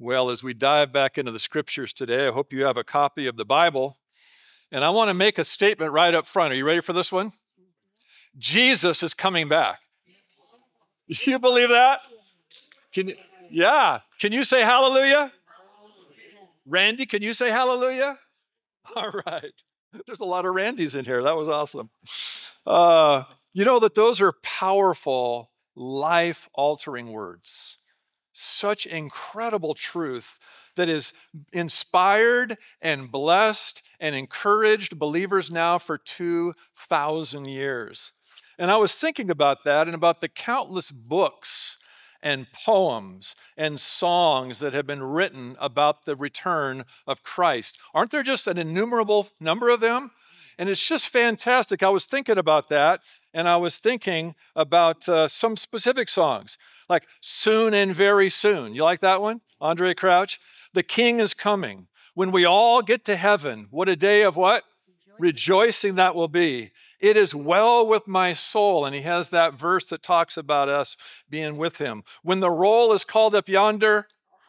Well, as we dive back into the scriptures today, I hope you have a copy of the Bible. And I want to make a statement right up front. Are you ready for this one? Jesus is coming back. You believe that? Yeah. Can you say hallelujah? Randy, can you say hallelujah? All right. There's a lot of Randys in here. That was awesome. You know that those are powerful, life-altering words. Such incredible truth that is inspired and blessed and encouraged believers now for 2,000 years. And I was thinking about that and about the countless books and poems and songs that have been written about the return of Christ. Aren't there just an innumerable number of them? And it's just fantastic. I was thinking about that, and I was thinking about some specific songs, like Soon and Very Soon. You like that one? Andre Crouch. The King is Coming. When we all get to heaven, what a day of what? Rejoicing that will be. It is well with my soul. And he has that verse that talks about us being with him. When the roll is called up yonder,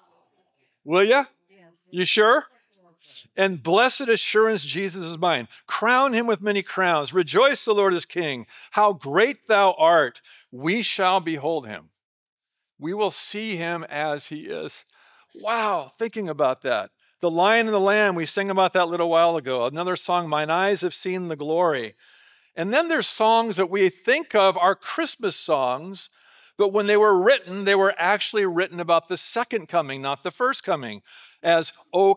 will you? You sure? And blessed assurance, Jesus is mine. Crown him with many crowns. Rejoice, the Lord is King. How great thou art. We shall behold him. We will see him as he is. Wow, thinking about that. The Lion and the Lamb, we sang about that a little while ago. Another song, Mine Eyes Have Seen the Glory. And then there's songs that we think of are Christmas songs, but when they were were actually written about the second coming, not the first coming, as O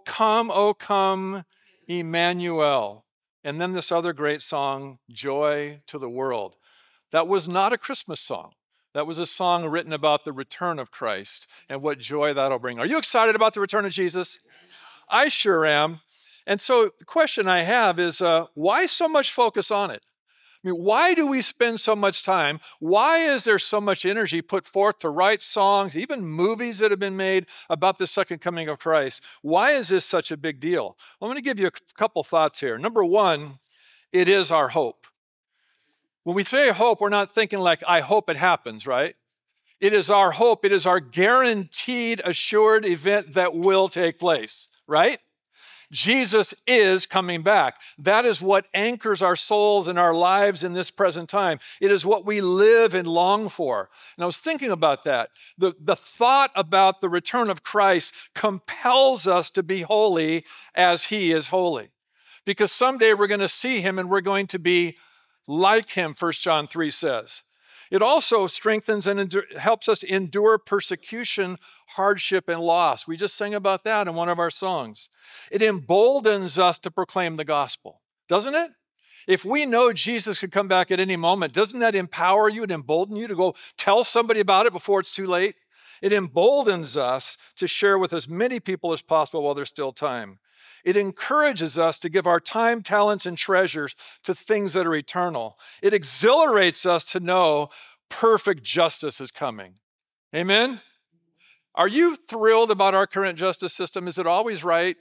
come, Emmanuel. And then this other great song, Joy to the World. That was not a Christmas song. That was a song written about the return of Christ and what joy that'll bring. Are you excited about the return of Jesus? I sure am. And so the question I have is, why so much focus on it? I mean, why do we spend so much time? Why is there so much energy put forth to write songs, even movies that have been made about the second coming of Christ? Why is this such a big deal? Well, I'm going to give you a couple thoughts here. Number one, it is our hope. When we say hope, we're not thinking like, I hope it happens, right? It is our hope. It is our guaranteed, assured event that will take place, right? Jesus is coming back. That is what anchors our souls and our lives in this present time. It is what we live and long for. And I was thinking about that. The thought about the return of Christ compels us to be holy as he is holy. Because someday we're going to see him and we're going to be like him, 1 John 3 says. It also strengthens and helps us endure persecution, hardship, and loss. We just sang about that in one of our songs. It emboldens us to proclaim the gospel, doesn't it? If we know Jesus could come back at any moment, doesn't that empower you and embolden you to go tell somebody about it before it's too late? It emboldens us to share with as many people as possible while there's still time. It encourages us to give our time, talents, and treasures to things that are eternal. It exhilarates us to know perfect justice is coming. Amen? Are you thrilled about our current justice system? Is it always right?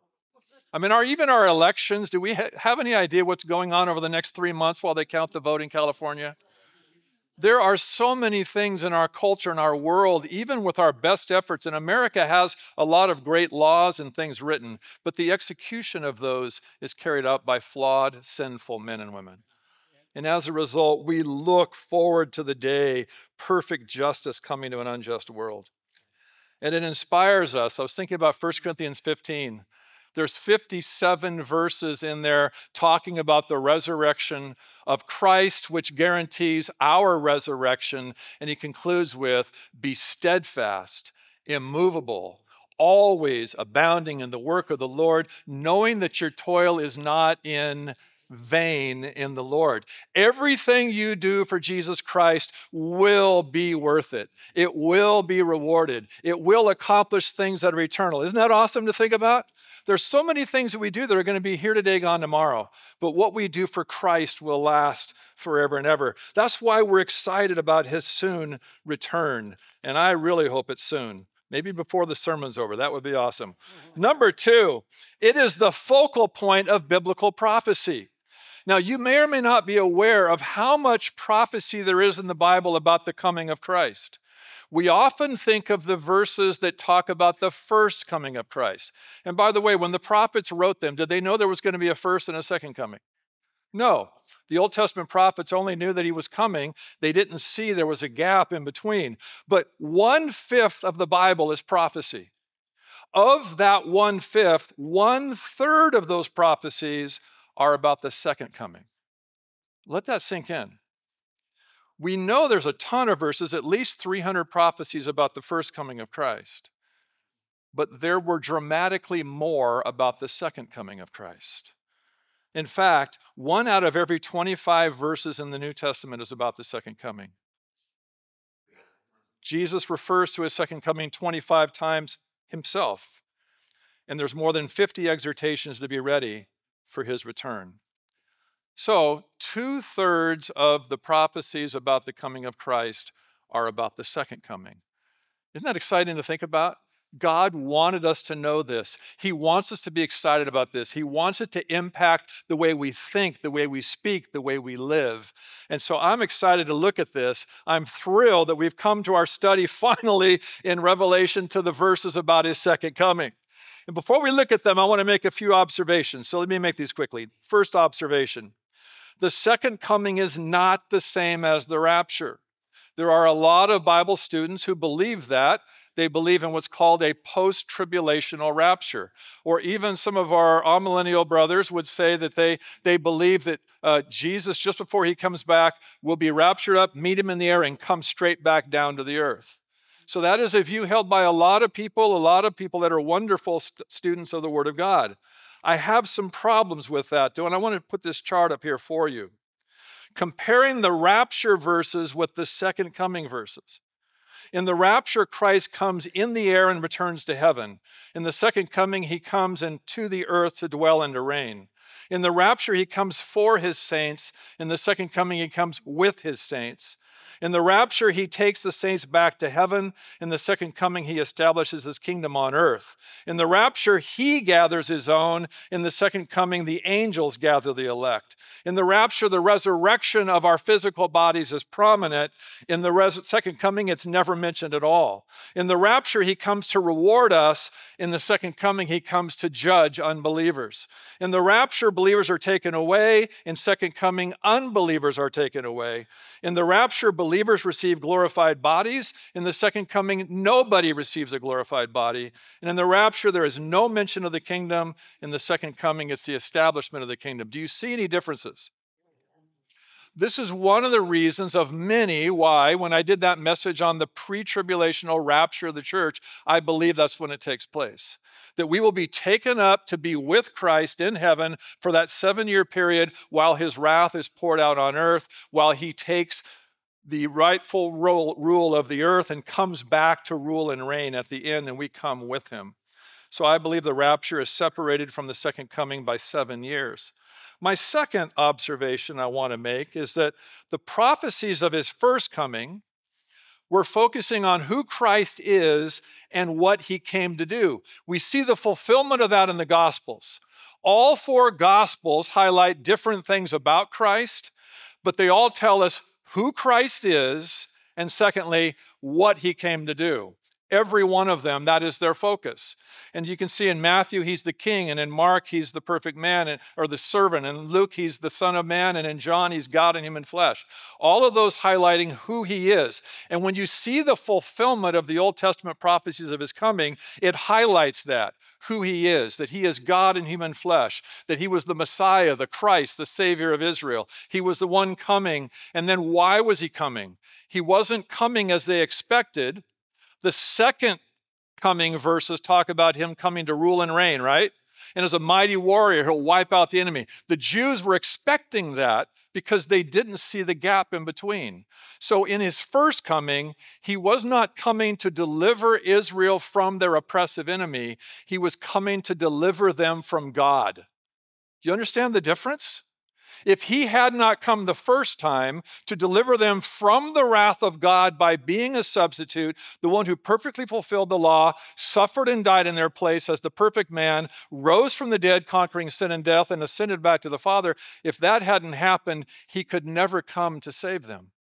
I mean, even our elections, do we have any idea what's going on over the next 3 months while they count the vote in California? There are so many things in our culture and our world, even with our best efforts, and America has a lot of great laws and things written, but the execution of those is carried out by flawed, sinful men and women. And as a result, we look forward to the day, perfect justice coming to an unjust world. And it inspires us. I was thinking about 1 Corinthians 15. There's 57 verses in there talking about the resurrection of Christ, which guarantees our resurrection. And he concludes with, be steadfast, immovable, always abounding in the work of the Lord, knowing that your toil is not in vain in the Lord. Everything you do for Jesus Christ will be worth it. It will be rewarded. It will accomplish things that are eternal. Isn't that awesome to think about? There's so many things that we do that are going to be here today, gone tomorrow. But what we do for Christ will last forever and ever. That's why we're excited about his soon return. And I really hope it's soon. Maybe before the sermon's over. That would be awesome. Number two, it is the focal point of biblical prophecy. Now, you may or may not be aware of how much prophecy there is in the Bible about the coming of Christ. We often think of the verses that talk about the first coming of Christ. And by the way, when the prophets wrote them, did they know there was going to be a first and a second coming? No. The Old Testament prophets only knew that he was coming. They didn't see there was a gap in between. But 1/5 of the Bible is prophecy. Of that 1/5, 1/3 of those prophecies are about the second coming. Let that sink in. We know there's a ton of verses, at least 300 prophecies about the first coming of Christ. But there were dramatically more about the second coming of Christ. In fact, 1 out of every 25 verses in the New Testament is about the second coming. Jesus refers to his second coming 25 times himself. And there's more than 50 exhortations to be ready for his return. So 2/3 of the prophecies about the coming of Christ are about the second coming. Isn't that exciting to think about? God wanted us to know this. He wants us to be excited about this. He wants it to impact the way we think, the way we speak, the way we live. And so I'm excited to look at this. I'm thrilled that we've come to our study finally in Revelation to the verses about his second coming. And before we look at them, I want to make a few observations. So let me make these quickly. First observation. The second coming is not the same as the rapture. There are a lot of Bible students who believe that. They believe in what's called a post-tribulational rapture. Or even some of our amillennial brothers would say that they believe that Jesus, just before he comes back, will be raptured up, meet him in the air, and come straight back down to the earth. So that is a view held by a lot of people that are wonderful students of the Word of God. I have some problems with that, though, and I want to put this chart up here for you. Comparing the rapture verses with the second coming verses. In the rapture, Christ comes in the air and returns to heaven. In the second coming, he comes into the earth to dwell and to reign. In the rapture, he comes for his saints. In the second coming, he comes with his saints. In the rapture, he takes the saints back to heaven. In the second coming, he establishes his kingdom on earth. In the rapture, he gathers his own. In the second coming, the angels gather the elect. In the rapture, the resurrection of our physical bodies is prominent. In the second coming, it's never mentioned at all. In the rapture, he comes to reward us. In the second coming, he comes to judge unbelievers. In the rapture, believers are taken away. In second coming, unbelievers are taken away. In the rapture, believers receive glorified bodies. In the second coming, nobody receives a glorified body. And in the rapture, there is no mention of the kingdom. In the second coming, it's the establishment of the kingdom. Do you see any differences? This is one of the reasons of many why, when I did that message on the pre-tribulational rapture of the church, I believe that's when it takes place. That we will be taken up to be with Christ in heaven for that 7-year period while his wrath is poured out on earth, while he takes the rightful rule of the earth and comes back to rule and reign at the end, and we come with him. So I believe the rapture is separated from the second coming by 7 years. My second observation I want to make is that the prophecies of his first coming were focusing on who Christ is and what he came to do. We see the fulfillment of that in the Gospels. All 4 Gospels highlight different things about Christ, but they all tell us who Christ is, and secondly, what he came to do. Every one of them, that is their focus. And you can see in Matthew, he's the king, and in Mark, he's the perfect man, or the servant, and in Luke, he's the Son of Man, and in John, he's God in human flesh. All of those highlighting who he is. And when you see the fulfillment of the Old Testament prophecies of his coming, it highlights that, who he is, that he is God in human flesh, that he was the Messiah, the Christ, the Savior of Israel. He was the one coming. And then why was he coming? He wasn't coming as they expected. The second coming verses talk about him coming to rule and reign, right? And as a mighty warrior, he'll wipe out the enemy. The Jews were expecting that because they didn't see the gap in between. So in his first coming, he was not coming to deliver Israel from their oppressive enemy. He was coming to deliver them from God. Do you understand the difference? If he had not come the first time to deliver them from the wrath of God by being a substitute, the one who perfectly fulfilled the law, suffered and died in their place as the perfect man, rose from the dead, conquering sin and death, and ascended back to the Father, if that hadn't happened, he could never come to save them.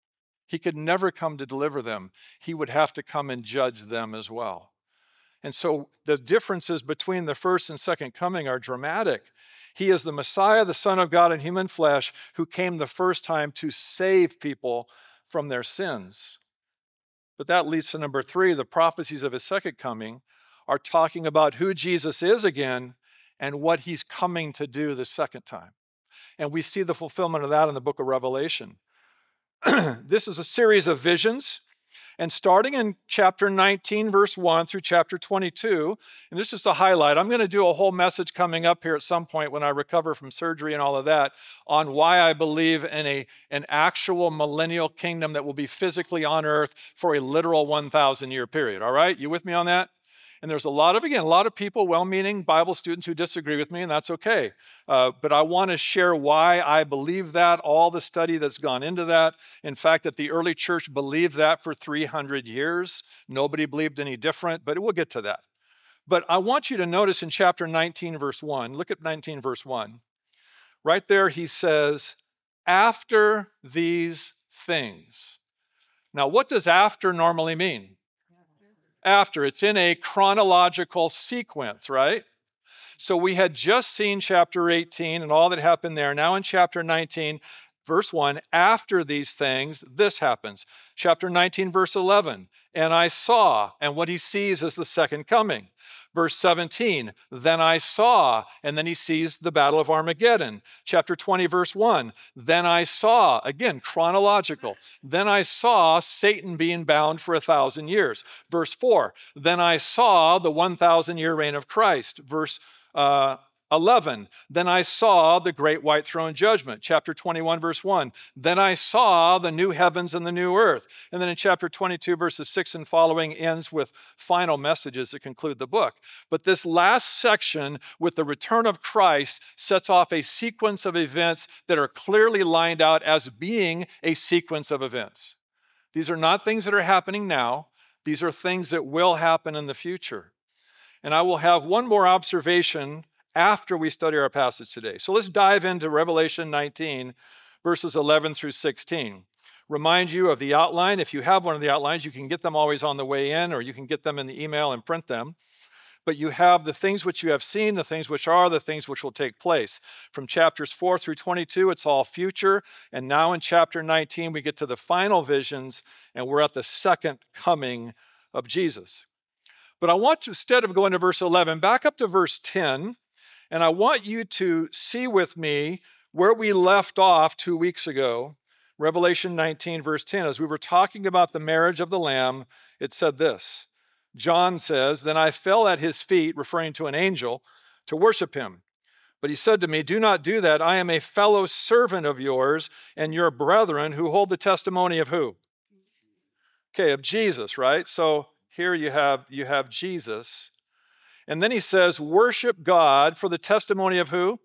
He could never come to deliver them. He would have to come and judge them as well. And so the differences between the first and second coming are dramatic. He is the Messiah, the Son of God in human flesh, who came the first time to save people from their sins. But that leads to number 3. The prophecies of his second coming are talking about who Jesus is again and what he's coming to do the second time. And we see the fulfillment of that in the book of Revelation. This is a series of visions. And starting in chapter 19, verse 1 through chapter 22, and this is the highlight. I'm going to do a whole message coming up here at some point when I recover from surgery and all of that on why I believe in an actual millennial kingdom that will be physically on earth for a literal 1,000-year period. All right? You with me on that? And there's a lot of people, well-meaning Bible students who disagree with me, and that's okay. But I want to share why I believe that, all the study that's gone into that. In fact, that the early church believed that for 300 years. Nobody believed any different, but we'll get to that. But I want you to notice in chapter 19, verse 1, look at 19, verse 1. Right there, he says, after these things. Now, what does after normally mean? After. It's in a chronological sequence, right? So we had just seen chapter 18 and all that happened there. Now in chapter 19, verse 1, after these things, this happens. Chapter 19, verse 11, and I saw, and what he sees is the second coming. Verse 17, then I saw, and then he sees the battle of Armageddon. Chapter 20, verse 1, then I saw, again, chronological, then I saw Satan being bound for 1,000 years. Verse 4, then I saw the 1,000-year reign of Christ. Verse 11, then I saw the great white throne judgment. Chapter 21, verse 1, then I saw the new heavens and the new earth. And then in chapter 22, verses 6 and following ends with final messages that conclude the book. But this last section with the return of Christ sets off a sequence of events that are clearly lined out as being a sequence of events. These are not things that are happening now. These are things that will happen in the future. And I will have one more observation after we study our passage today. So let's dive into Revelation 19, verses 11 through 16. Remind you of the outline. If you have one of the outlines, you can get them always on the way in, or you can get them in the email and print them. But you have the things which you have seen, the things which are, the things which will take place. From chapters 4 through 22, it's all future. And now in chapter 19, we get to the final visions, and we're at the second coming of Jesus. But I want you, instead of going to verse 11, back up to verse 10, and I want you to see with me where we left off 2 weeks ago, Revelation 19, verse 10. As we were talking about the marriage of the Lamb, it said this. John says, then I fell at his feet, referring to an angel, to worship him. But he said to me, do not do that. I am a fellow servant of yours and your brethren who hold the testimony of who? Okay, of Jesus, right? So here you have Jesus. And then he says, worship God for the testimony of who?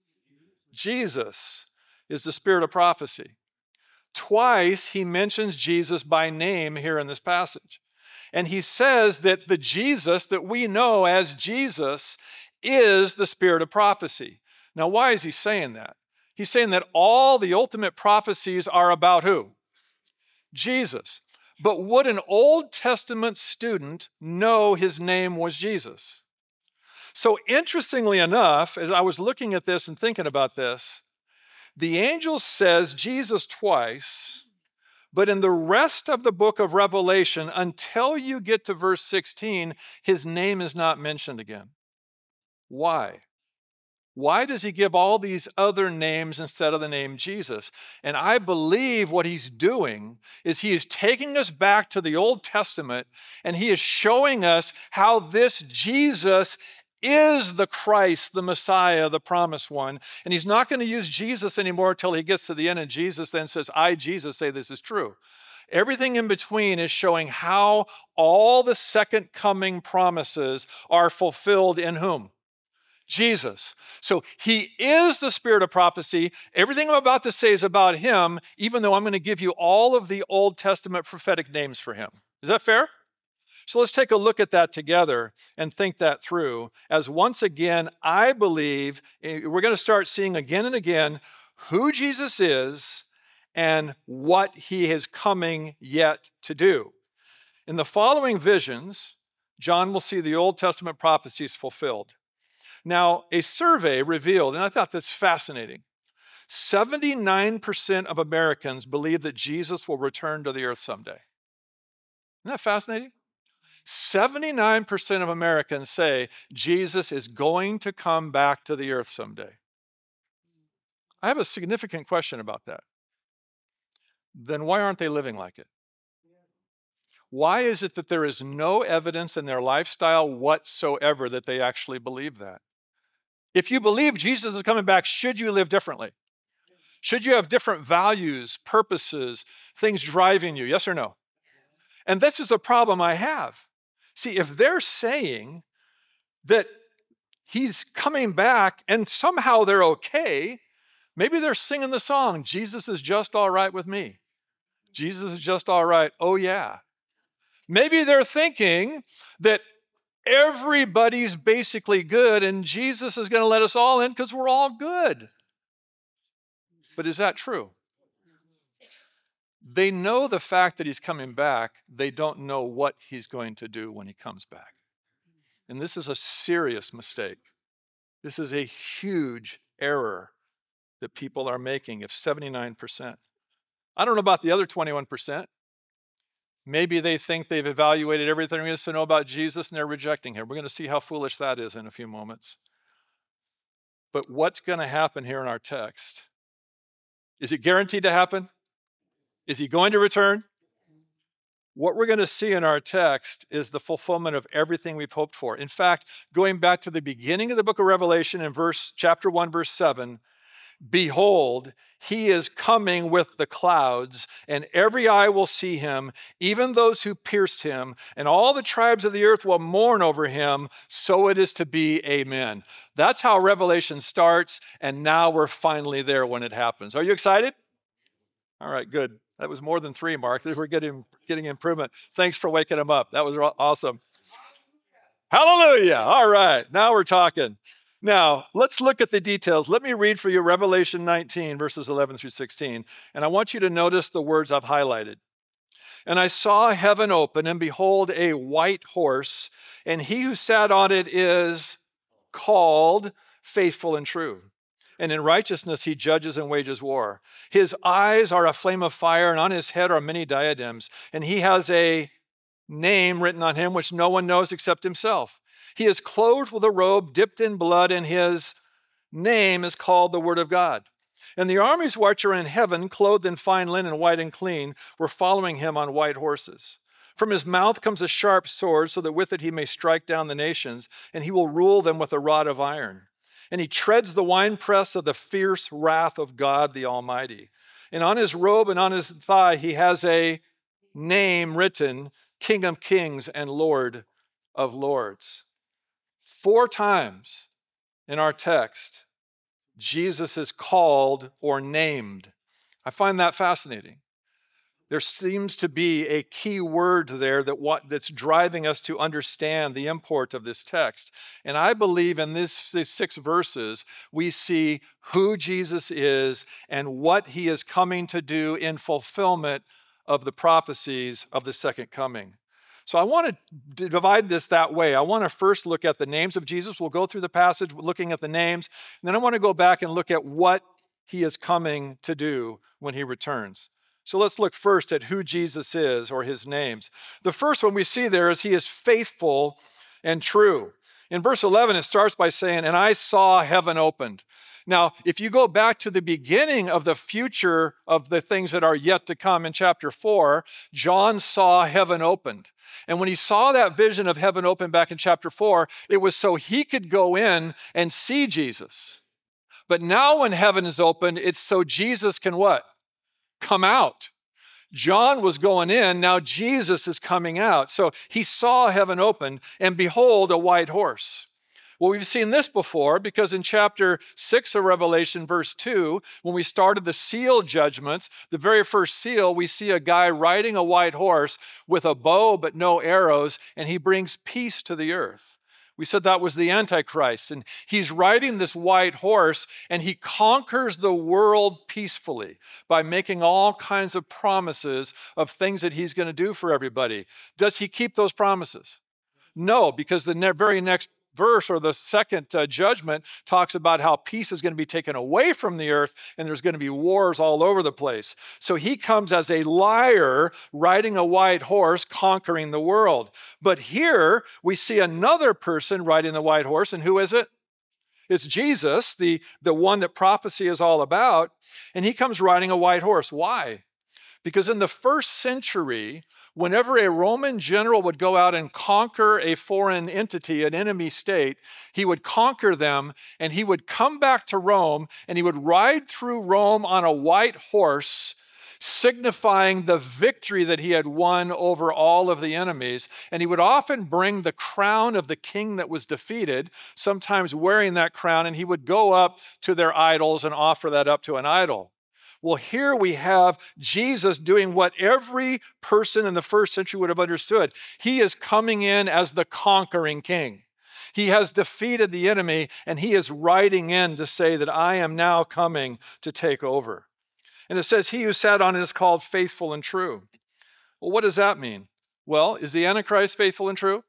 Jesus is the spirit of prophecy. Twice he mentions Jesus by name here in this passage. And he says that the Jesus that we know as Jesus is the spirit of prophecy. Now, why is he saying that? He's saying that all the ultimate prophecies are about who? Jesus. But would an Old Testament student know his name was Jesus? So interestingly enough, as I was looking at this and thinking about this, the angel says Jesus twice, but in the rest of the book of Revelation, until you get to verse 16, his name is not mentioned again. Why? Why does he give all these other names instead of the name Jesus? And I believe what he's doing is he is taking us back to the Old Testament, and he is showing us how this Jesus is the Christ, the Messiah, the promised one. And he's not going to use Jesus anymore until he gets to the end, and Jesus then says, I, Jesus, say this is true. Everything in between is showing how all the second coming promises are fulfilled in whom? Jesus. So he is the spirit of prophecy. Everything I'm about to say is about him, even though I'm going to give you all of the Old Testament prophetic names for him. Is that fair? So let's take a look at that together and think that through, as once again, I believe we're going to start seeing again and again who Jesus is and what he is coming yet to do. In the following visions, John will see the Old Testament prophecies fulfilled. Now, a survey revealed, and I thought this fascinating, 79% of Americans believe that Jesus will return to the earth someday. Isn't that fascinating? 79% of Americans say Jesus is going to come back to the earth someday. I have a significant question about that. Then why aren't they living like it? Why is it that there is no evidence in their lifestyle whatsoever that they actually believe that? If you believe Jesus is coming back, should you live differently? Should you have different values, purposes, things driving you? Yes or no? And this is the problem I have. See, if they're saying that he's coming back and somehow they're okay, maybe they're singing the song, Jesus is just all right with me. Jesus is just all right. Oh, yeah. Maybe they're thinking that everybody's basically good and Jesus is going to let us all in because we're all good. But is that true? They know the fact that he's coming back. They don't know what he's going to do when he comes back. And this is a serious mistake. This is a huge error that people are making if 79%. I don't know about the other 21%. Maybe they think they've evaluated everything there is to know about Jesus and they're rejecting him. We're going to see how foolish that is in a few moments. But what's going to happen here in our text? Is it guaranteed to happen? Is he going to return? What we're going to see in our text is the fulfillment of everything we've hoped for. In fact, going back to the beginning of the book of Revelation in chapter 1, verse 7, behold, he is coming with the clouds, and every eye will see him, even those who pierced him, and all the tribes of the earth will mourn over him. So it is to be, amen. That's how Revelation starts, and now we're finally there when it happens. Are you excited? All right, good. That was more than 3, Mark. We're getting improvement. Thanks for waking him up. That was awesome. Hallelujah. All right, now we're talking. Now, let's look at the details. Let me read for you Revelation 19, verses 11 through 16. And I want you to notice the words I've highlighted. And I saw heaven open, and behold, a white horse, and he who sat on it is called Faithful and True. And in righteousness he judges and wages war. His eyes are a flame of fire, and on his head are many diadems. And he has a name written on him which no one knows except himself. He is clothed with a robe dipped in blood, and his name is called the Word of God. And the armies which are in heaven, clothed in fine linen, white and clean, were following him on white horses. From his mouth comes a sharp sword, so that with it he may strike down the nations, and he will rule them with a rod of iron. And he treads the winepress of the fierce wrath of God the Almighty. And on his robe and on his thigh he has a name written, King of Kings and Lord of Lords. 4 times in our text, Jesus is called or named. I find that fascinating. There seems to be a key word there that's driving us to understand the import of this text. And I believe in these 6 verses, we see who Jesus is and what he is coming to do in fulfillment of the prophecies of the second coming. So I want to divide this that way. I want to first look at the names of Jesus. We'll go through the passage looking at the names. And then I want to go back and look at what he is coming to do when he returns. So let's look first at who Jesus is, or his names. The first one we see there is he is faithful and true. In verse 11, it starts by saying, and I saw heaven opened. Now, if you go back to the beginning of the future of the things that are yet to come in chapter 4, John saw heaven opened. And when he saw that vision of heaven opened back in chapter 4, it was so he could go in and see Jesus. But now when heaven is opened, it's so Jesus can what? Come out. John was going in, now Jesus is coming out. So he saw heaven open, and behold, a white horse. Well, we've seen this before because in chapter 6 of Revelation, verse 2, when we started the seal judgments, the very first seal, we see a guy riding a white horse with a bow but no arrows, and he brings peace to the earth. We said that was the Antichrist, and he's riding this white horse, and he conquers the world peacefully by making all kinds of promises of things that he's going to do for everybody. Does he keep those promises? No, because the very next verse, or the second judgment, talks about how peace is going to be taken away from the earth and there's going to be wars all over the place. So he comes as a liar riding a white horse, conquering the world. But here we see another person riding the white horse, and who is it? It's Jesus, the one that prophecy is all about, and he comes riding a white horse. Why? Because in the first century, whenever a Roman general would go out and conquer a foreign entity, an enemy state, he would conquer them and he would come back to Rome and he would ride through Rome on a white horse, signifying the victory that he had won over all of the enemies. And he would often bring the crown of the king that was defeated, sometimes wearing that crown, and he would go up to their idols and offer that up to an idol. Well, here we have Jesus doing what every person in the first century would have understood. He is coming in as the conquering king. He has defeated the enemy, and he is riding in to say that I am now coming to take over. And it says, he who sat on it is called faithful and true. Well, what does that mean? Well, is the Antichrist faithful and true?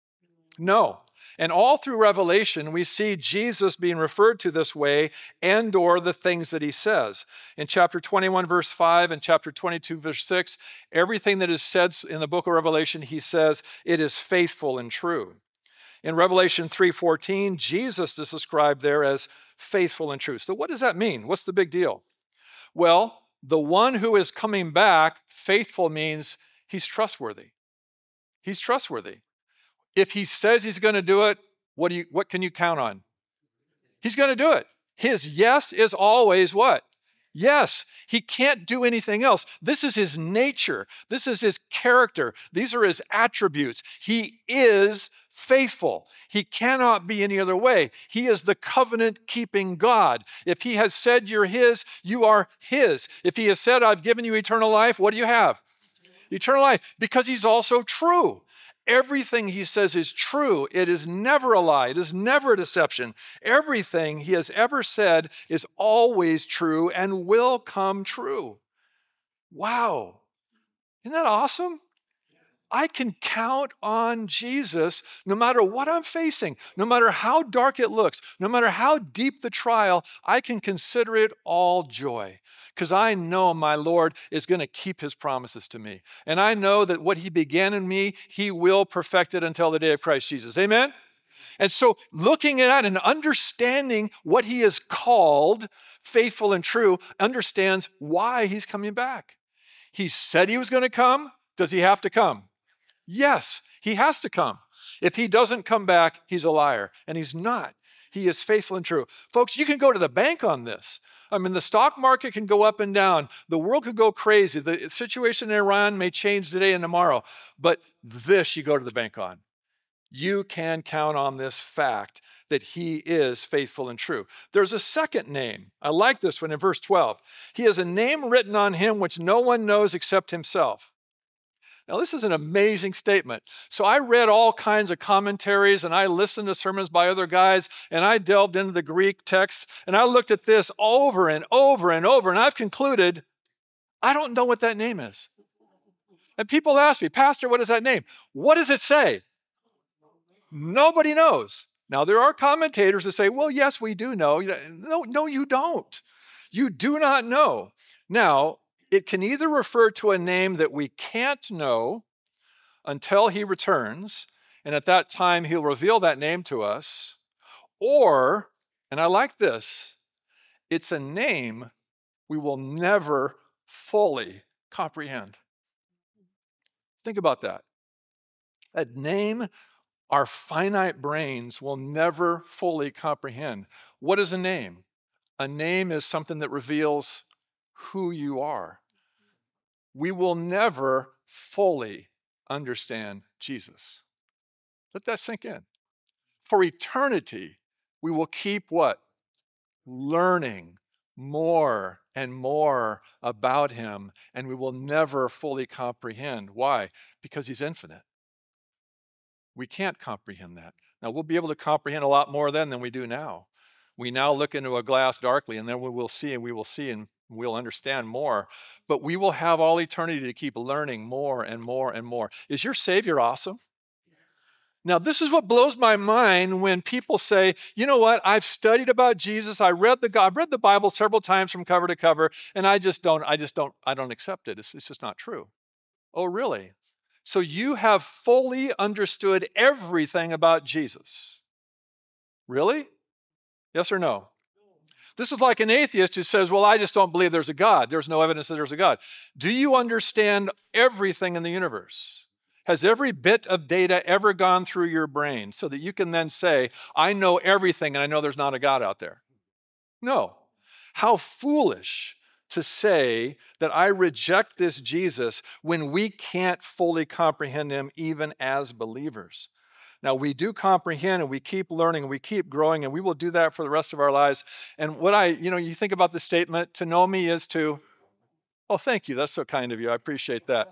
No. And all through Revelation, we see Jesus being referred to this way and or the things that he says. In chapter 21, verse 5 and chapter 22, verse 6, everything that is said in the book of Revelation, he says it is faithful and true. In Revelation 3:14, Jesus is described there as faithful and true. So what does that mean? What's the big deal? Well, the one who is coming back, faithful means he's trustworthy. He's trustworthy. If he says he's going to do it, what can you count on? He's going to do it. His yes is always what? Yes. He can't do anything else. This is his nature. This is his character. These are his attributes. He is faithful. He cannot be any other way. He is the covenant-keeping God. If he has said you're his, you are his. If he has said, I've given you eternal life, what do you have? Eternal life, because he's also true. Everything he says is true. It is never a lie. It is never a deception. Everything he has ever said is always true and will come true. Wow. Isn't that awesome? I can count on Jesus no matter what I'm facing, no matter how dark it looks, no matter how deep the trial, I can consider it all joy because I know my Lord is going to keep his promises to me. And I know that what he began in me, he will perfect it until the day of Christ Jesus. Amen? And so looking at and understanding what he is called, faithful and true, understands why he's coming back. He said he was going to come. Does he have to come? Yes, he has to come. If he doesn't come back, he's a liar, and he's not. He is faithful and true. Folks, you can go to the bank on this. I mean, the stock market can go up and down. The world could go crazy. The situation in Iran may change today and tomorrow, but this you go to the bank on. You can count on this fact that he is faithful and true. There's a second name. I like this one in verse 12. He has a name written on him which no one knows except himself. Now, this is an amazing statement. So I read all kinds of commentaries and I listened to sermons by other guys and I delved into the Greek text and I looked at this over and over and over and I've concluded, I don't know what that name is. And people ask me, Pastor, what is that name? What does it say? Nobody knows. Now, there are commentators that say, well, yes, we do know. No, you don't. You do not know. Now, it can either refer to a name that we can't know until he returns, and at that time he'll reveal that name to us, or, and I like this, it's a name we will never fully comprehend. Think about that. A name our finite brains will never fully comprehend. What is a name? A name is something that reveals who you are. We will never fully understand Jesus. Let that sink in. For eternity, we will keep what? Learning more and more about him, and we will never fully comprehend. Why? Because he's infinite. We can't comprehend that. Now, we'll be able to comprehend a lot more then than we do now. We now look into a glass darkly, and then we will see and we'll understand more. But we will have all eternity to keep learning more and more and more. Is your Savior awesome? Now, this is what blows my mind when people say, you know what, I've studied about Jesus, I've read the Bible several times from cover to cover, and I don't accept it. It's just not true. Oh, really? So you have fully understood everything about Jesus. Really? Yes or no? This is like an atheist who says, well, I just don't believe there's a God. There's no evidence that there's a God. Do you understand everything in the universe? Has every bit of data ever gone through your brain so that you can then say, I know everything and I know there's not a God out there? No. How foolish to say that I reject this Jesus when we can't fully comprehend him even as believers. Now, we do comprehend and we keep learning and we keep growing, and we will do that for the rest of our lives. And you think about the statement, to know me is to, oh, thank you. That's so kind of you. I appreciate that.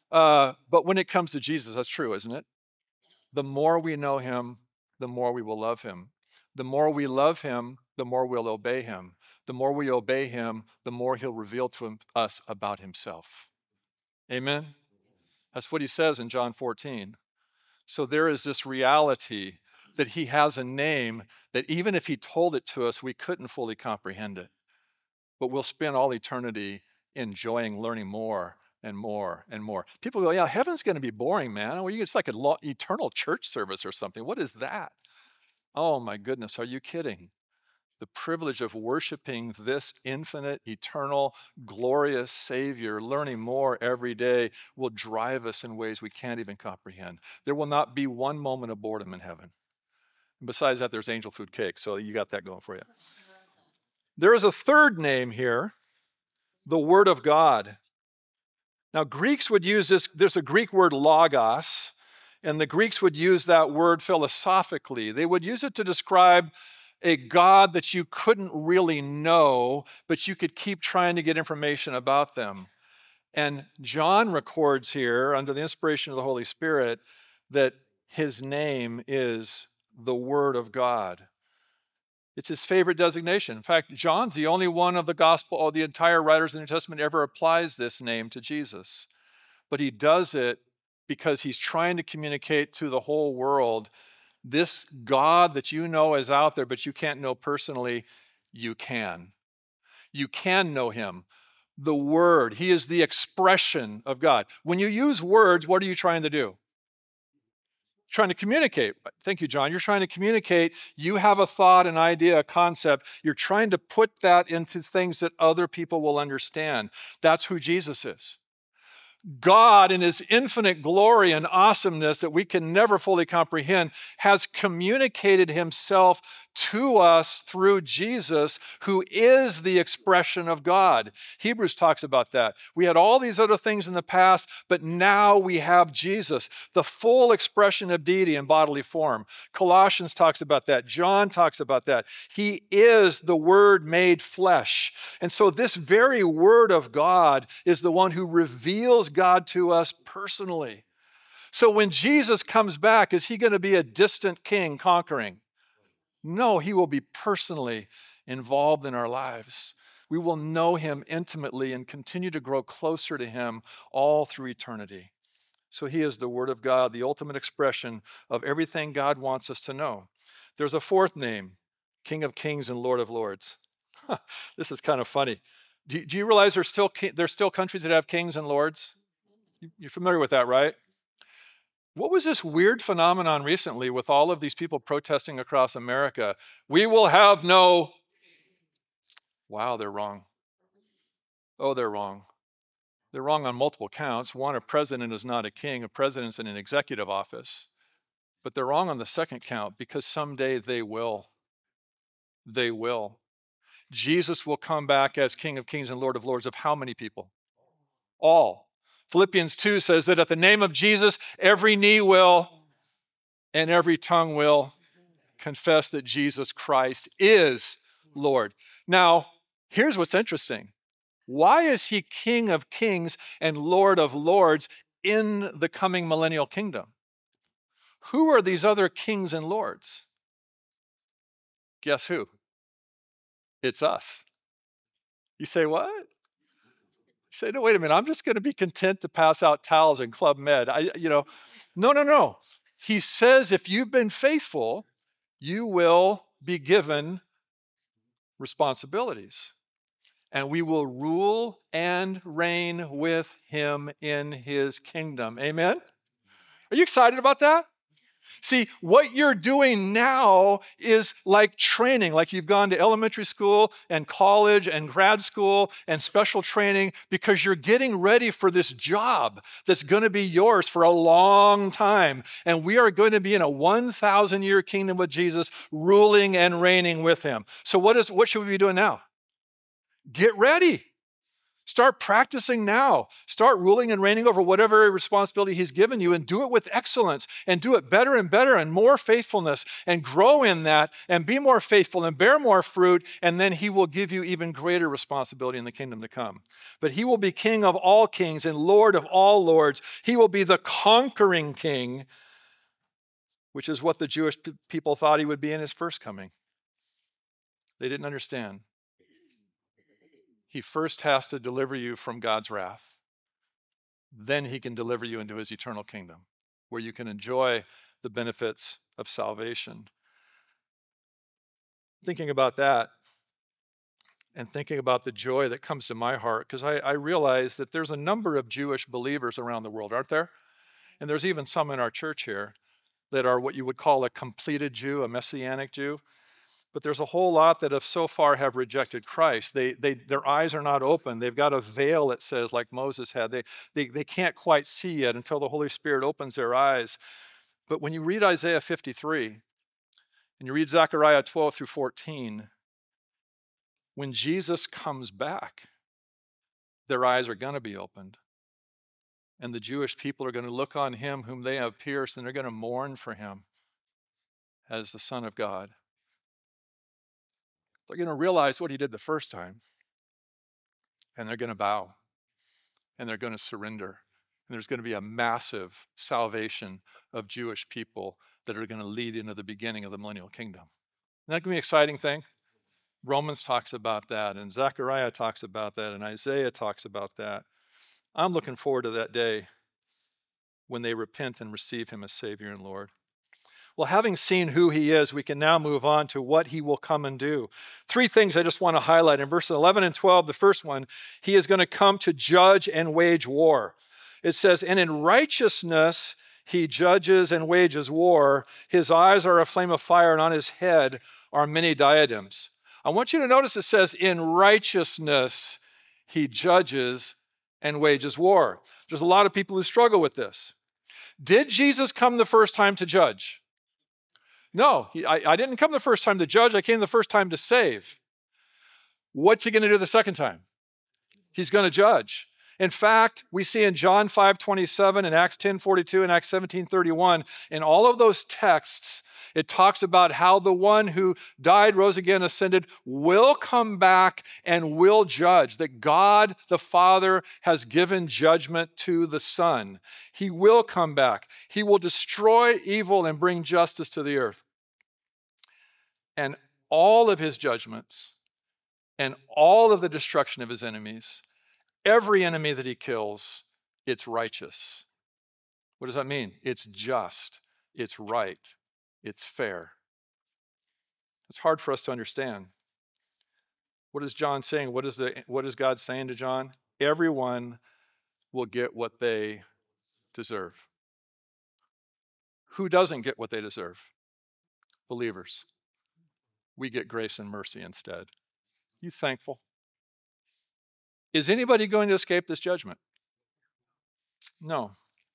But when it comes to Jesus, that's true, isn't it? The more we know him, the more we will love him. The more we love him, the more we'll obey him. The more we obey him, the more he'll reveal to us about himself. Amen? That's what he says in John 14. So there is this reality that he has a name that even if he told it to us, we couldn't fully comprehend it. But we'll spend all eternity enjoying learning more and more and more. People go, yeah, heaven's going to be boring, man. Well, it's like an eternal church service or something. What is that? Oh my goodness, are you kidding? The privilege of worshiping this infinite, eternal, glorious Savior, learning more every day, will drive us in ways we can't even comprehend. There will not be one moment of boredom in heaven. And besides that, there's angel food cake, so you got that going for you. There is a third name here, the Word of God. Now, Greeks would use this. There's a Greek word logos, and the Greeks would use that word philosophically. They would use it to describe a God that you couldn't really know, but you could keep trying to get information about them. And John records here, under the inspiration of the Holy Spirit, that his name is the Word of God. It's his favorite designation. In fact, John's the only one of the gospel, or the entire writers of the New Testament, ever applies this name to Jesus. But he does it because he's trying to communicate to the whole world, this God that you know is out there, but you can't know personally, you can. You can know him. The Word, he is the expression of God. When you use words, what are you trying to do? Trying to communicate. Thank you, John. You're trying to communicate. You have a thought, an idea, a concept. You're trying to put that into things that other people will understand. That's who Jesus is. God, in his infinite glory and awesomeness that we can never fully comprehend, has communicated himself to us through Jesus, who is the expression of God. Hebrews talks about that. We had all these other things in the past, but now we have Jesus, the full expression of deity in bodily form. Colossians talks about that. John talks about that. He is the Word made flesh. And so this very Word of God is the one who reveals God to us personally. So when Jesus comes back, is he going to be a distant king conquering? No, he will be personally involved in our lives. We will know him intimately and continue to grow closer to him all through eternity. So he is the Word of God, the ultimate expression of everything God wants us to know. There's a fourth name, King of Kings and Lord of Lords. This is kind of funny. Do you realize there's still countries that have kings and lords? You're familiar with that, right? What was this weird phenomenon recently with all of these people protesting across America? We will have no... Wow, they're wrong. Oh, they're wrong. They're wrong on multiple counts. One, a president is not a king. A president's in an executive office. But they're wrong on the second count because someday they will. They will. Jesus will come back as King of Kings and Lord of Lords of how many people? All. Philippians 2 says that at the name of Jesus, every knee will and every tongue will confess that Jesus Christ is Lord. Now, here's what's interesting. Why is he King of Kings and Lord of Lords in the coming millennial kingdom? Who are these other kings and lords? Guess who? It's us. You say, what? You say, no, wait a minute. I'm just going to be content to pass out towels in Club Med. No. He says, if you've been faithful, you will be given responsibilities. And we will rule and reign with him in his kingdom. Amen? Are you excited about that? See, what you're doing now is like training, like you've gone to elementary school and college and grad school and special training because you're getting ready for this job that's going to be yours for a long time. And we are going to be in a 1,000-year kingdom with Jesus, ruling and reigning with him. So what should we be doing now? Get ready. Start practicing now. Start ruling and reigning over whatever responsibility he's given you and do it with excellence and do it better and better and more faithfulness and grow in that and be more faithful and bear more fruit, and then he will give you even greater responsibility in the kingdom to come. But he will be King of all kings and Lord of all lords. He will be the conquering king, which is what the Jewish people thought he would be in his first coming. They didn't understand. He first has to deliver you from God's wrath. Then he can deliver you into his eternal kingdom, where you can enjoy the benefits of salvation. Thinking about that and thinking about the joy that comes to my heart, because I realize that there's a number of Jewish believers around the world, aren't there? And there's even some in our church here that are what you would call a completed Jew, a Messianic Jew. But there's a whole lot that so far have rejected Christ. Their eyes are not open. They've got a veil, it says, like Moses had. They can't quite see yet until the Holy Spirit opens their eyes. But when you read Isaiah 53 and you read Zechariah 12 through 14, when Jesus comes back, their eyes are going to be opened. And the Jewish people are going to look on him whom they have pierced, and they're going to mourn for him as the Son of God. They're going to realize what he did the first time, and they're going to bow, and they're going to surrender. And there's going to be a massive salvation of Jewish people that are going to lead into the beginning of the millennial kingdom. Isn't that going to be an exciting thing? Romans talks about that, and Zechariah talks about that, and Isaiah talks about that. I'm looking forward to that day when they repent and receive him as Savior and Lord. Well, having seen who he is, we can now move on to what he will come and do. Three things I just want to highlight. In verses 11 and 12, the first one, he is going to come to judge and wage war. It says, and in righteousness he judges and wages war. His eyes are a flame of fire, and on his head are many diadems. I want you to notice it says, in righteousness he judges and wages war. There's a lot of people who struggle with this. Did Jesus come the first time to judge? No, I didn't come the first time to judge. I came the first time to save. What's he going to do the second time? He's going to judge. In fact, we see in John 5:27 and Acts 10:42 and Acts 17:31, in all of those texts, it talks about how the one who died, rose again, ascended, will come back and will judge, that God the Father has given judgment to the Son. He will come back. He will destroy evil and bring justice to the earth. And all of his judgments and all of the destruction of his enemies, every enemy that he kills, it's righteous. What does that mean? It's just, it's right, it's fair. It's hard for us to understand. What is John saying? What is God saying to John? Everyone will get what they deserve. Who doesn't get what they deserve? Believers. We get grace and mercy instead. You thankful? Is anybody going to escape this judgment? No.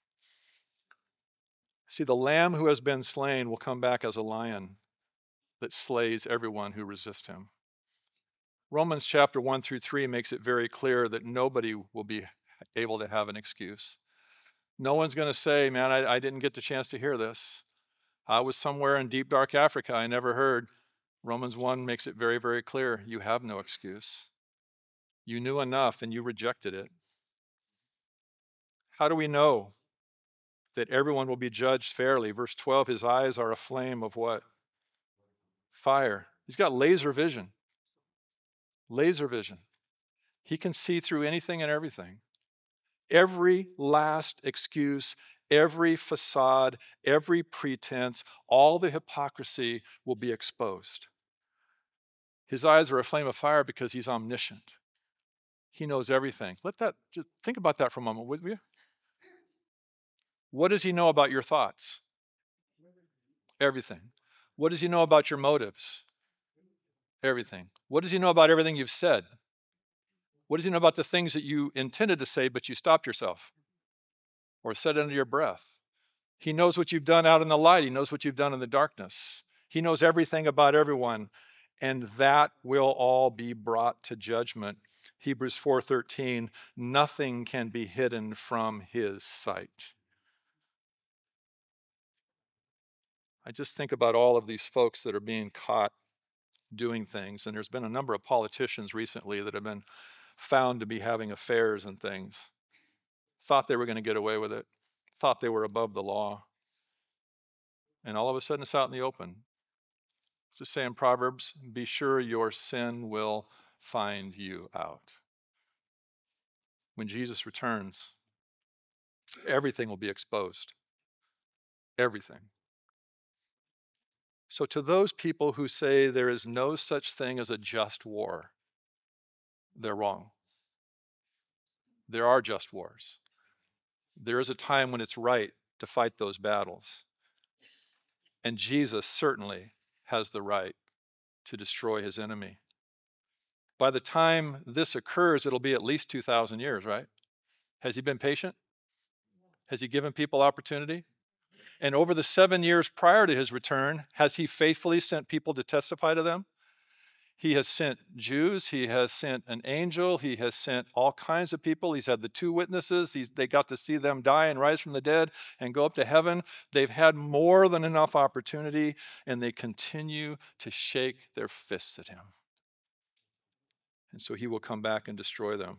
See, the lamb who has been slain will come back as a lion that slays everyone who resists him. Romans chapter 1 through 3 makes it very clear that nobody will be able to have an excuse. No one's going to say, man, I didn't get the chance to hear this. I was somewhere in deep, dark Africa. I never heard. Romans 1 makes it very, very clear. You have no excuse. You knew enough and you rejected it. How do we know that everyone will be judged fairly. Verse 12, his eyes are a flame of what? Fire. He's got laser vision. Laser vision. He can see through anything and everything. Every last excuse, every facade, every pretense, all the hypocrisy will be exposed. His eyes are a flame of fire because he's omniscient. He knows everything. Just think about that for a moment, would you? What does he know about your thoughts? Everything. What does he know about your motives? Everything. What does he know about everything you've said? What does he know about the things that you intended to say, but you stopped yourself or said under your breath? He knows what you've done out in the light. He knows what you've done in the darkness. He knows everything about everyone, and that will all be brought to judgment. Hebrews 4:13, nothing can be hidden from his sight. I just think about all of these folks that are being caught doing things, and there's been a number of politicians recently that have been found to be having affairs and things. Thought they were going to get away with it, thought they were above the law, and all of a sudden it's out in the open. It's just saying in Proverbs, be sure your sin will find you out. When Jesus returns, everything will be exposed. Everything. So to those people who say there is no such thing as a just war, they're wrong. There are just wars. There is a time when it's right to fight those battles. And Jesus certainly has the right to destroy his enemy. By the time this occurs, it'll be at least 2,000 years, right? Has he been patient? Has he given people opportunity? And over the 7 years prior to his return, has he faithfully sent people to testify to them? He has sent Jews, he has sent an angel, he has sent all kinds of people. He's had the 2 witnesses. They got to see them die and rise from the dead and go up to heaven. They've had more than enough opportunity, and they continue to shake their fists at him. And so he will come back and destroy them.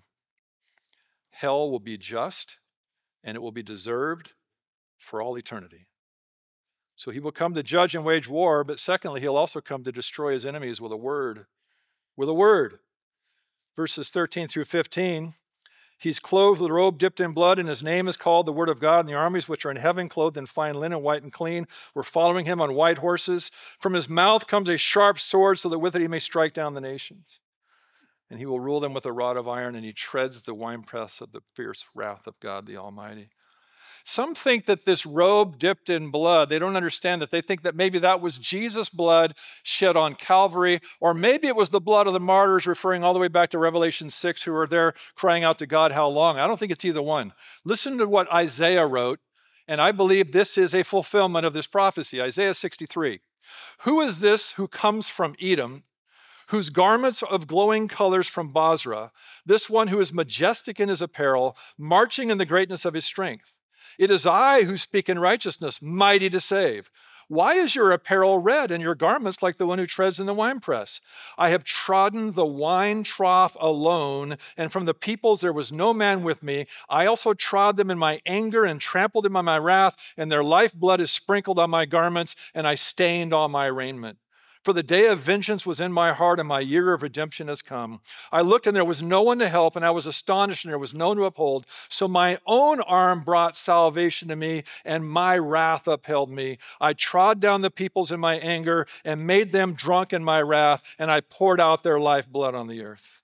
Hell will be just, and it will be deserved for all eternity. So he will come to judge and wage war, but secondly, he'll also come to destroy his enemies with a word. With a word. Verses 13 through 15, he's clothed with a robe dipped in blood, and his name is called the Word of God, and the armies which are in heaven, clothed in fine linen, white and clean, were following him on white horses. From his mouth comes a sharp sword, so that with it he may strike down the nations. And he will rule them with a rod of iron, and he treads the winepress of the fierce wrath of God the Almighty. Some think that this robe dipped in blood, they don't understand that. They think that maybe that was Jesus' blood shed on Calvary, or maybe it was the blood of the martyrs, referring all the way back to Revelation 6, who are there crying out to God, how long? I don't think it's either one. Listen to what Isaiah wrote, and I believe this is a fulfillment of this prophecy. Isaiah 63. Who is this who comes from Edom, whose garments of glowing colors from Bozrah, this one who is majestic in his apparel, marching in the greatness of his strength? It is I who speak in righteousness, mighty to save. Why is your apparel red and your garments like the one who treads in the winepress? I have trodden the wine trough alone, and from the peoples there was no man with me. I also trod them in my anger and trampled them in my wrath, and their lifeblood is sprinkled on my garments, and I stained all my raiment. For the day of vengeance was in my heart, and my year of redemption has come. I looked, and there was no one to help, and I was astonished, and there was no one to uphold. So my own arm brought salvation to me, and my wrath upheld me. I trod down the peoples in my anger, and made them drunk in my wrath, and I poured out their lifeblood on the earth.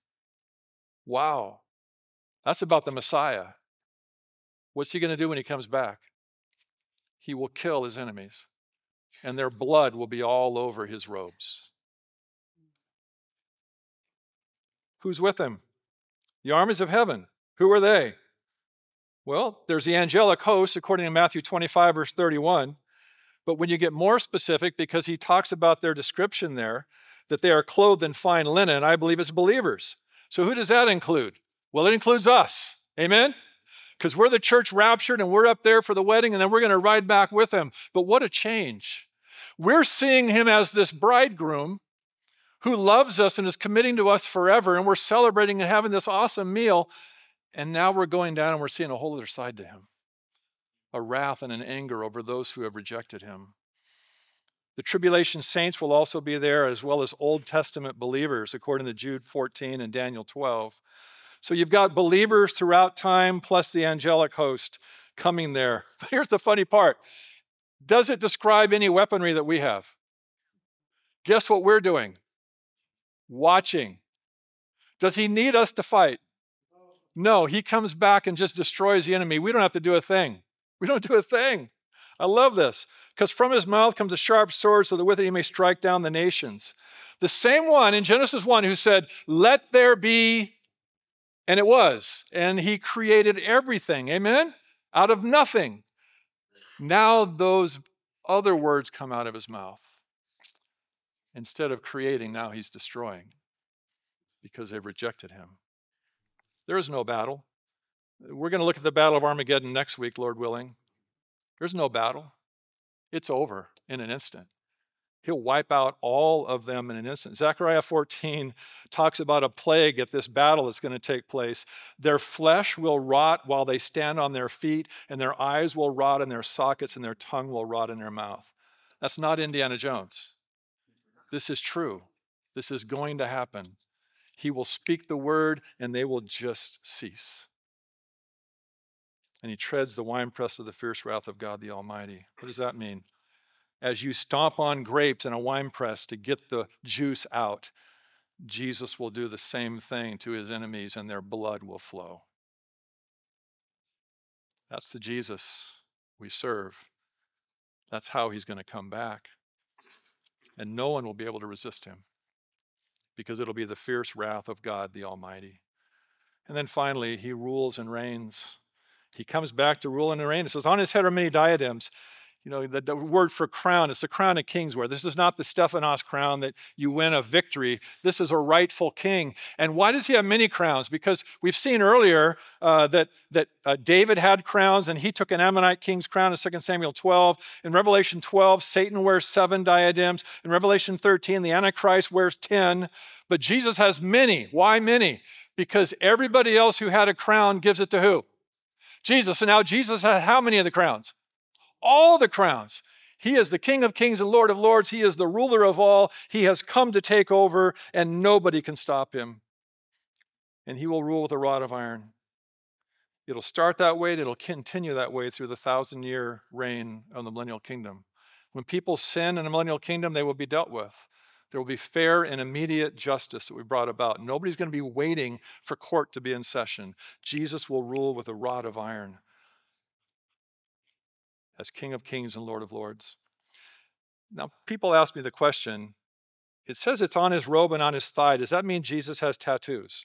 Wow. That's about the Messiah. What's he going to do when he comes back? He will kill his enemies, and their blood will be all over his robes. Who's with him? The armies of heaven. Who are they? Well, there's the angelic host, according to Matthew 25, verse 31. But when you get more specific, because he talks about their description there, that they are clothed in fine linen, I believe it's believers. So who does that include? Well, it includes us. Amen? Because we're the church raptured, and we're up there for the wedding, and then we're going to ride back with him. But what a change. We're seeing him as this bridegroom who loves us and is committing to us forever, and we're celebrating and having this awesome meal, and now we're going down and we're seeing a whole other side to him. a wrath and an anger over those who have rejected him. The tribulation saints will also be there, as well as Old Testament believers, according to Jude 14 and Daniel 12. So you've got believers throughout time, plus the angelic host coming there. But here's the funny part. Does it describe any weaponry that we have? Guess what we're doing? Watching. Does he need us to fight? No, he comes back and just destroys the enemy. We don't have to do a thing. We don't do a thing. I love this, because from his mouth comes a sharp sword so that with it he may strike down the nations. The same one in Genesis 1 who said, let there be, and it was. And he created everything, amen? Out of nothing. Now those other words come out of his mouth. Instead of creating, now he's destroying because they've rejected him. There is no battle. We're going to look at the Battle of Armageddon next week, Lord willing. There's no battle. It's over in an instant. He'll wipe out all of them in an instant. Zechariah 14 talks about a plague at this battle that's going to take place. Their flesh will rot while they stand on their feet, and their eyes will rot in their sockets, and their tongue will rot in their mouth. That's not Indiana Jones. This is true. This is going to happen. He will speak the word, and they will just cease. And he treads the winepress of the fierce wrath of God the Almighty. What does that mean? As you stomp on grapes in a winepress to get the juice out, Jesus will do the same thing to his enemies, and their blood will flow. That's the Jesus we serve. That's how he's going to come back. And no one will be able to resist him, because it'll be the fierce wrath of God the Almighty. And then finally, he rules and reigns. He comes back to rule and reign. It says, on his head are many diadems. You know, the word for crown, it's the crown of kings wear. This is not the Stephanos crown that you win a victory. This is a rightful king. And why does he have many crowns? Because we've seen earlier that David had crowns, and he took an Ammonite king's crown in 2 Samuel 12. In Revelation 12, Satan wears 7 diadems. In Revelation 13, the Antichrist wears 10. But Jesus has many. Why many? Because everybody else who had a crown gives it to who? Jesus. And now Jesus has how many of the crowns? All the crowns. He is the King of kings and Lord of lords. He is the ruler of all. He has come to take over, and nobody can stop him. And he will rule with a rod of iron. It'll start that way, and it'll continue that way through the 1,000-year reign of the millennial kingdom. When people sin in the millennial kingdom, they will be dealt with. There will be fair and immediate justice that we brought about. Nobody's going to be waiting for court to be in session. Jesus will rule with a rod of iron as King of kings and Lord of lords. Now, people ask me the question, it says it's on his robe and on his thigh. Does that mean Jesus has tattoos?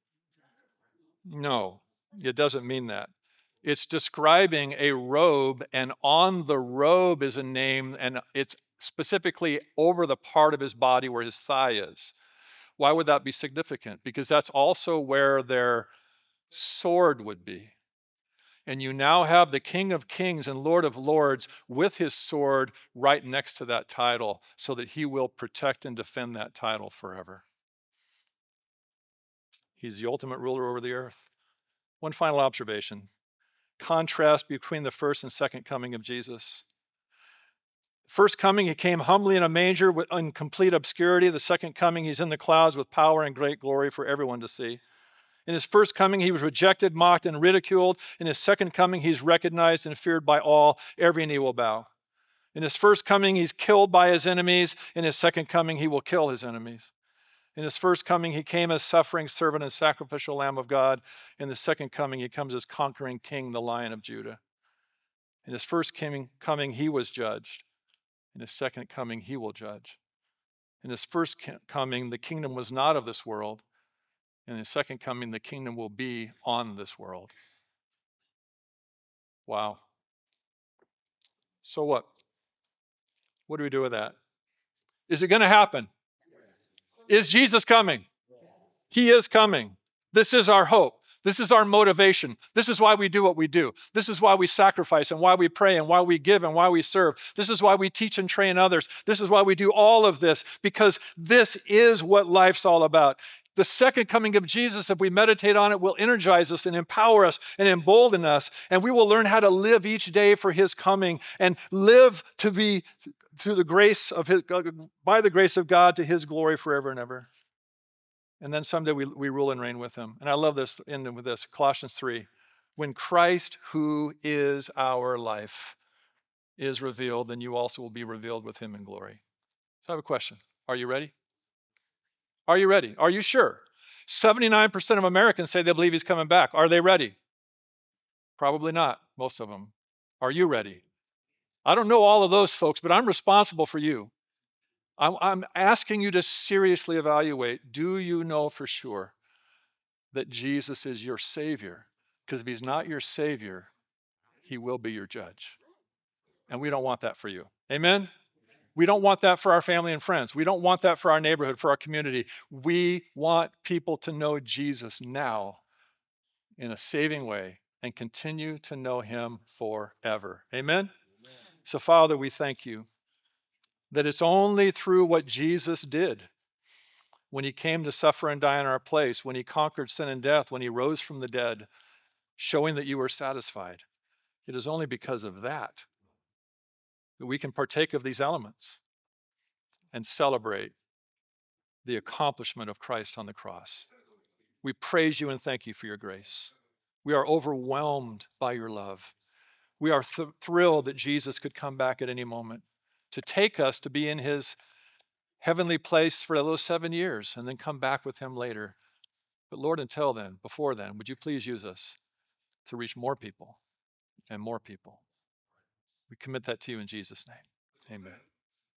No, it doesn't mean that. It's describing a robe, and on the robe is a name, and it's specifically over the part of his body where his thigh is. Why would that be significant? Because that's also where their sword would be. And you now have the King of kings and Lord of lords with his sword right next to that title, so that he will protect and defend that title forever. He's the ultimate ruler over the earth. One final observation. Contrast between the first and second coming of Jesus. First coming, he came humbly in a manger in complete obscurity. The second coming, he's in the clouds with power and great glory for everyone to see. In his first coming, he was rejected, mocked, and ridiculed. In his second coming, he's recognized and feared by all. Every knee will bow. In his first coming, he's killed by his enemies. In his second coming, he will kill his enemies. In his first coming, he came as suffering servant and sacrificial Lamb of God. In the second coming, he comes as conquering King, the Lion of Judah. In his first coming, he was judged. In his second coming, he will judge. In his first coming, the kingdom was not of this world. In his second coming, the kingdom will be on this world. Wow. So what? What do we do with that? Is it going to happen? Is Jesus coming? He is coming. This is our hope. This is our motivation. This is why we do what we do. This is why we sacrifice and why we pray and why we give and why we serve. This is why we teach and train others. This is why we do all of this, because this is what life's all about. The second coming of Jesus, if we meditate on it, will energize us and empower us and embolden us. And we will learn how to live each day for his coming and live to be through the grace of his, by the grace of God, to his glory forever and ever. And then someday we rule and reign with him. And I love this, ending with this, Colossians 3. When Christ, who is our life, is revealed, then you also will be revealed with him in glory. So I have a question. Are you ready? Are you ready? Are you sure? 79% of Americans say they believe he's coming back. Are they ready? Probably not, most of them. Are you ready? I don't know all of those folks, but I'm responsible for you. I'm asking you to seriously evaluate, do you know for sure that Jesus is your Savior? Because if he's not your Savior, he will be your judge. And we don't want that for you. Amen? We don't want that for our family and friends. We don't want that for our neighborhood, for our community. We want people to know Jesus now in a saving way and continue to know him forever. Amen? So, Father, we thank you that it's only through what Jesus did when he came to suffer and die in our place, when he conquered sin and death, when he rose from the dead, showing that you were satisfied. It is only because of that that we can partake of these elements and celebrate the accomplishment of Christ on the cross. We praise you and thank you for your grace. We are overwhelmed by your love. We are thrilled that Jesus could come back at any moment to take us to be in his heavenly place for those 7 years and then come back with him later. But Lord, until then, before then, would you please use us to reach more people and more people? We commit that to you in Jesus' name. Amen.